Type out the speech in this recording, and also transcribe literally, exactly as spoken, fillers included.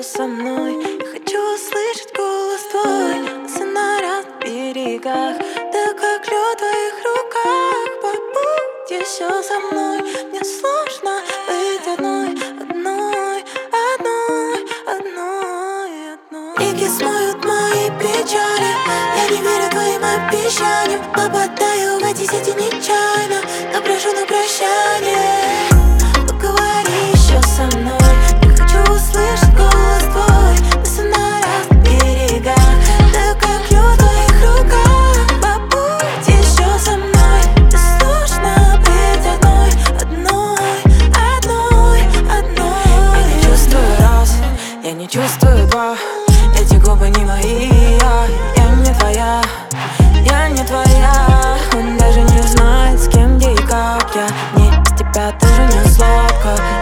со мной. Я хочу услышать голос твой, носы на разных берегах, да как лед в твоих руках. Побудь еще со мной, мне сложно быть одной, одной, одной, одной, одной. Реки смоют мои печали, я не верю твоим обещаниям. Попадаю в эти сети нечаянно, но прошу на прощание. Поговори еще со мной, я хочу услышать голос твой, носы на разных берегах, да как лед в твоих руках. Побудь еще со мной, мне сложно быть одной, одной, одной, одной. Я не чувствую раз, я не чувствую два, эти губы не мои, я, я не твоя, я не твоя. Он даже не знает, с кем, где и как. Я не с тебя тоже не сладко.